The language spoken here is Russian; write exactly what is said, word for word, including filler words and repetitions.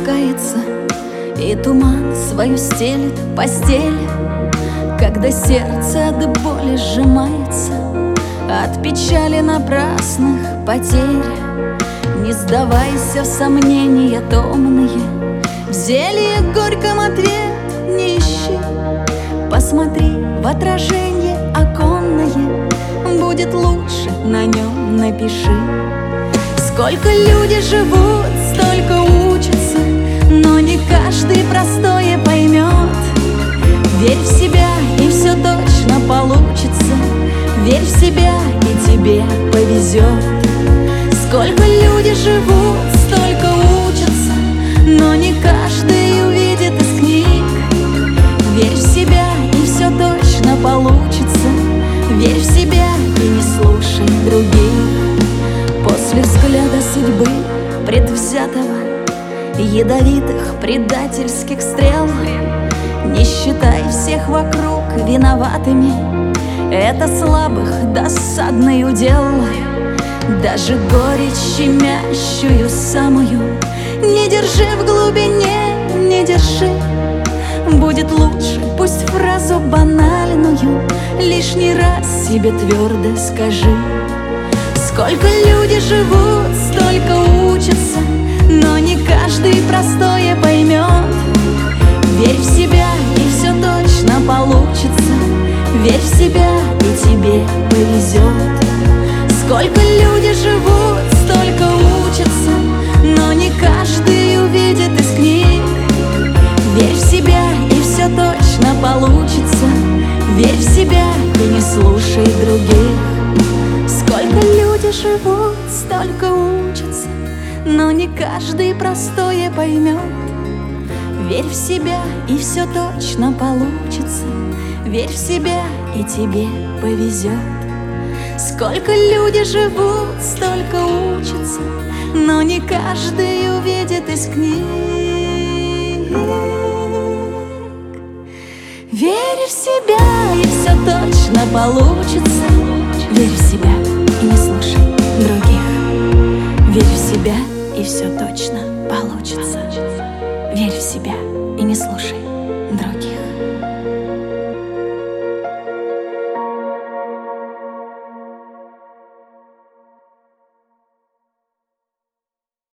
опускается, и туман свою стелит постель. Когда сердце от боли сжимается, от печали напрасных потерь, не сдавайся в сомнения томные, в зелье горьком ответ не ищи. Посмотри в отражение оконное, будет лучше, на нем напиши. Сколько люди живут, столько учатся, но не каждый простое поймет. Верь в себя, и все точно получится. Верь в себя, и тебе повезет. Сколько люди живут, столько учатся, но не каждый увидит из книг. Верь в себя, и все точно получится. Верь в себя и не слушай других. После взгляда судьбы предвзятого, ядовитых предательских стрел, не считай всех вокруг виноватыми. Это слабых досадный удел. Даже горечь щемящую самую не держи в глубине, не держи. Будет лучше, пусть фразу банальную лишний раз себе твердо скажи. Сколько люди живут, столько учатся, но не каждый простое поймет. Верь в себя, и все точно получится. Верь в себя, и тебе повезет. Сколько люди живут, столько учатся, но не каждый увидит из книг. Верь в себя, и все точно получится. Верь в себя и не слушай других. Сколько люди живут, столько учатся, но не каждый простое поймет. Верь в себя, и все точно получится. Верь в себя, и тебе повезет. Сколько люди живут, столько учатся, но не каждый увидит из книг. Верь в себя, и все точно получится. Верь в себя и не слушай других. Верь в себя, и все точно получится. Верь в себя и не слушай